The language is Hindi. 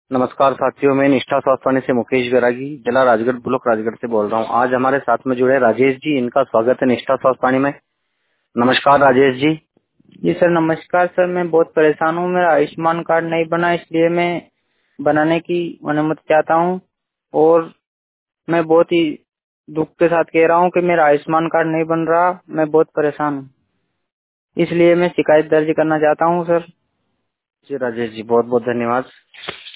नमस्कार साथियों, मैं निष्ठा स्वास्थ्य वाणी से मुकेश बैरागी, जिला राजगढ़, ब्लॉक राजगढ़ से बोल रहा हूँ। आज हमारे साथ में जुड़े राजेश जी, इनका स्वागत है निष्ठा स्वास्थ्य वाणी में। नमस्कार राजेश जी। जी सर, नमस्कार सर। मैं बहुत परेशान हूँ, मेरा आयुष्मान कार्ड नहीं बना, इसलिए मैं बनाने की अनुमति चाहता हूँ। और मैं बहुत ही दुख के साथ कह रहा हूँ कि मेरा आयुष्मान कार्ड नहीं बन रहा। मैं बहुत परेशान हूँ, इसलिए मैं शिकायत दर्ज करना चाहता हूँ सर। जी राजेश जी, बहुत बहुत धन्यवाद।